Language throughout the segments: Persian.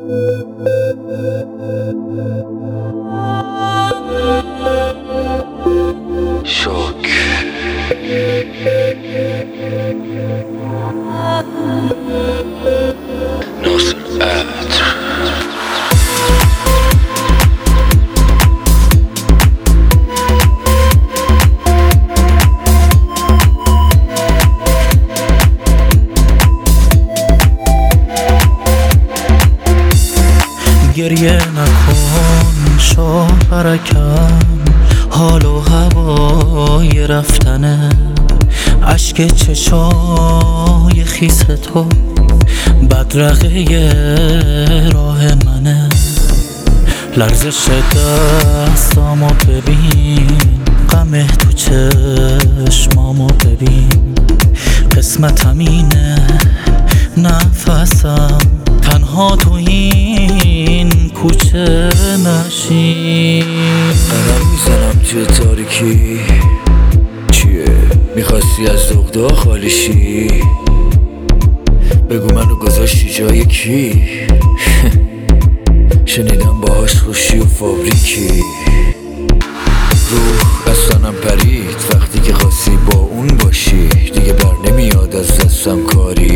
شوک ناصر عطر گریه نکن شوهرکم، حال و هوای رفتنه، اشک چشای خیس تو بدرقه راه منه. لرزش دستامو ببین، غم تو چشمامو ببین، قسمتم اینه نفسم تنها تو این کوچه نشین. قدم میزنم توی تاریکی، چیه؟ میخواستی از دغدغه خالی شی؟ بگو منو گذاشتی جای کی؟ شنیدم باهاش خوشی و فابریکی. روح از تنم پرید وقتی که خواستی با اون باشی، دیگه بر نمیاد از دستم کاری،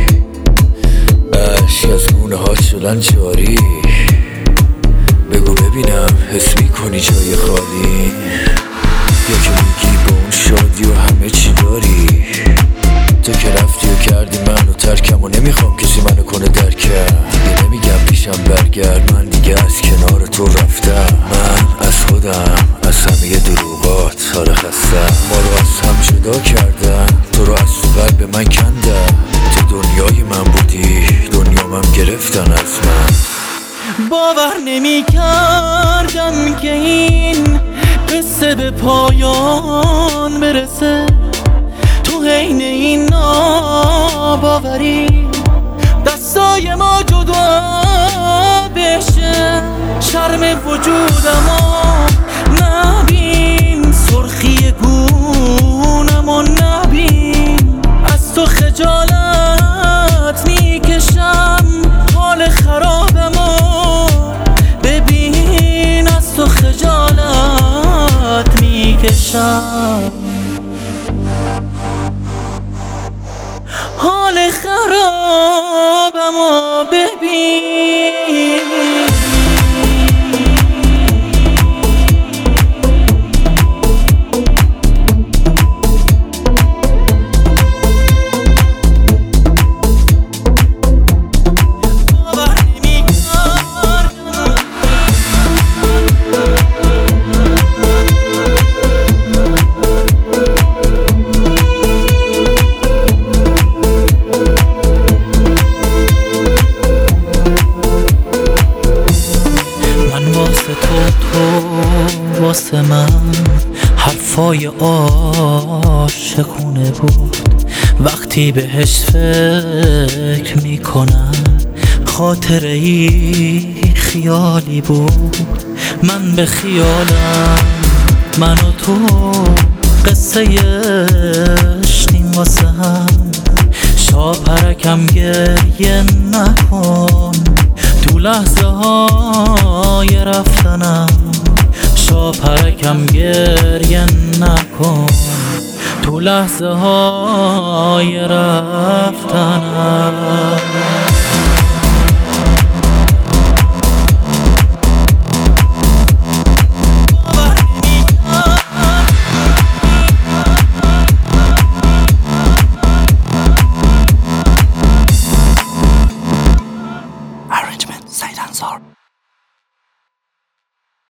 اشک از گونه ها شدن جاری. بگو ببینم حس میکنی جای خالی، یا که میگی با اون شادی و همه چی داری؟ تو که رفتی و کردی منو ترکم و نمیخوام کسی منو کنه درکم. دیگه نمیگم پیشم برگرد، من دیگه از کنار تو رفتم. من از خودم، از همه دروغات حالا خستم. ما رو از هم جدا کردن، تو رو از تو قلب من کندم. تو دنیای من بودی، دنیامم گرفتن از من. باور نمی کردم که این قصه به پایان برسه، تو حین این ناباوری دستای ما جدا بشه. شرم وجودمو نبین، سرخی گونمو نبین، از تو خجالت میکشم، حال خرابمو ببین، از تو خجالت میکشم، حال خرابمو ببین. تو واسه من حرفای عاشقونه بود، وقتی بهش فکر میکنم خاطره ای خیالی بود. من به خیالم من و تو قصه اشتیم واسه هم، شاپرکم گریه نکن تو لحظه های رفتنم، شاپرکم گریه نکن تو لحظه های رفتنم.